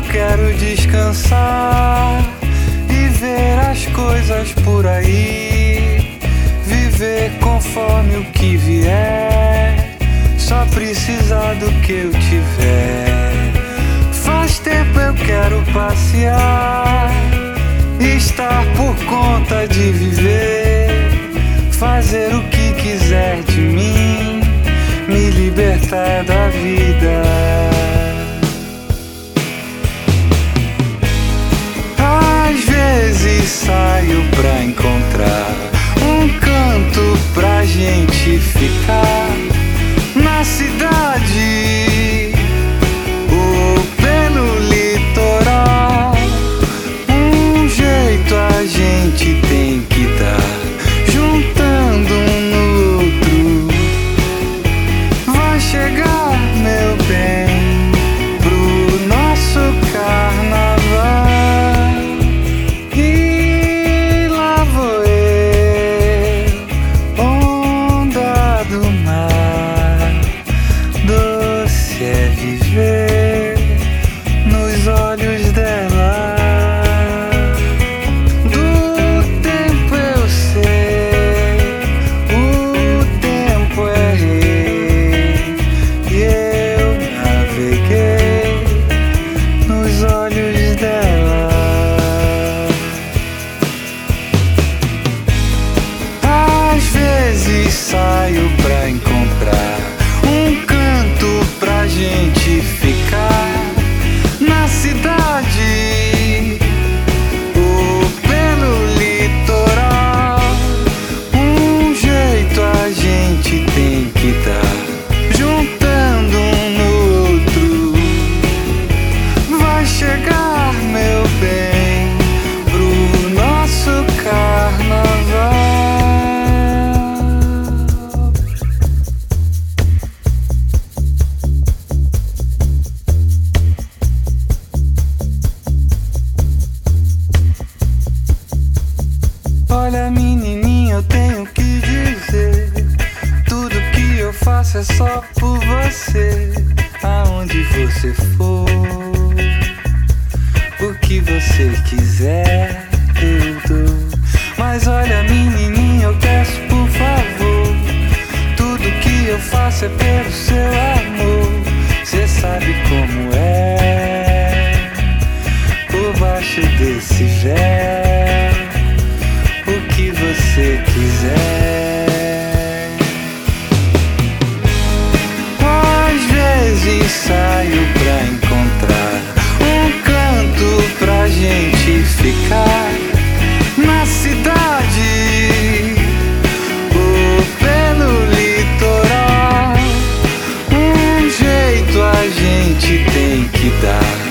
quero descansar e ver as coisas por aí, viver conforme o que vier, só precisar do que eu tiver. Faz tempo eu quero passear, estar por conta de viver, fazer o que quiser de mim, me libertar da vida. Às vezes saio pra encontrar um canto pra gente ficar na cidade ou pelo litoral. Um jeito a gente tem que dar, juntando um no outro. Vai chegar, meu bem, pro nosso carnaval. E lá vou eu, onda do mar. Doce é viver nos olhos dela. Do tempo eu sei, o tempo é rei, e eu naveguei nos olhos dela. Às vezes saio pra encontrar um canto pra gente ficar na cidade ou pelo litoral. Um jeito a gente tem que dar, juntando um no outro. Vai chegar, meu bem, pro nosso carnaval. Olha, menininha, eu tenho que dizer, tudo que eu faço é só por você. Aonde você for, o que você quiser, eu dou. Mas olha, menininha, eu peço por favor, tudo que eu faço é pelo seu amor. Cê sabe como é, por baixo desse véu, o que você quiser. Às vezes saio pra encontrar um canto pra gente ficar na cidade ou pelo litoral. Um jeito a gente tem que dar,